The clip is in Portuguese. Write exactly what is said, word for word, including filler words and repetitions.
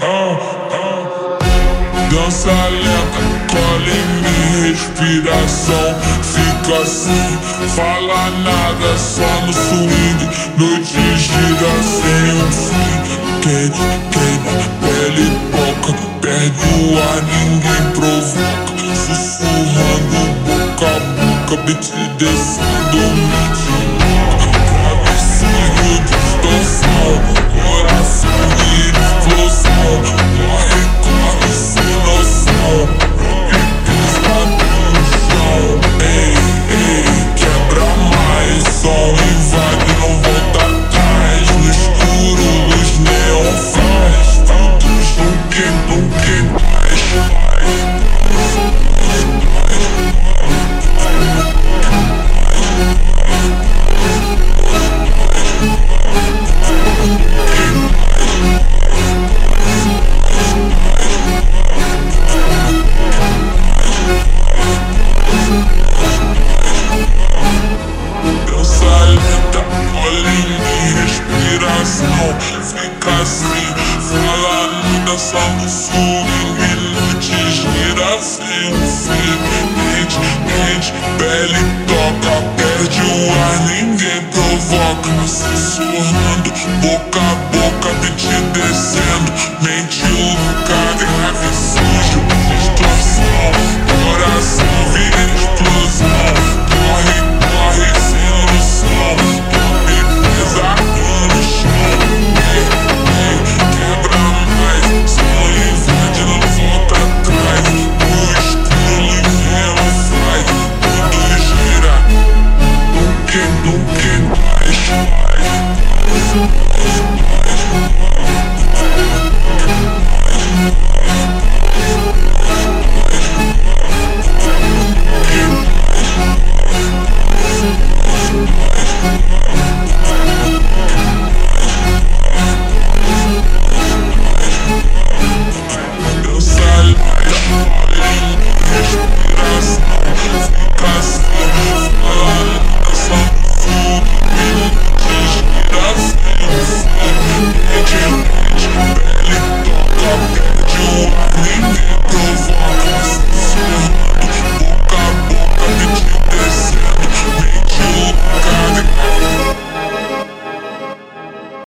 Dança lenta, cola em mim, respiração fica assim, fala nada, só no swing. Noite gira sem um fim. Quente, queima, pele toca, perde o ar, ninguém provoca. Sussurrando boca a boca, beat descendo, mente louca. Travessia, distorção, coração e explosão. Corre, corre sem noção, rock pesado no chão. Ei, ei, quebra mais som, invade, não volta atrás. No escuro, luz neon faz tudo junto, num que mais. Fica assim, falando, dançando swing. Noite gira sem um fim. Mente, mente, pele toca, perde o ar, ninguém provoca. Sussurrando, boca a boca, beat descendo. Mente louca, grave sujo, distorção. Coração vira explosão. Corre, corre sem noção. Pele toca, perde o ar.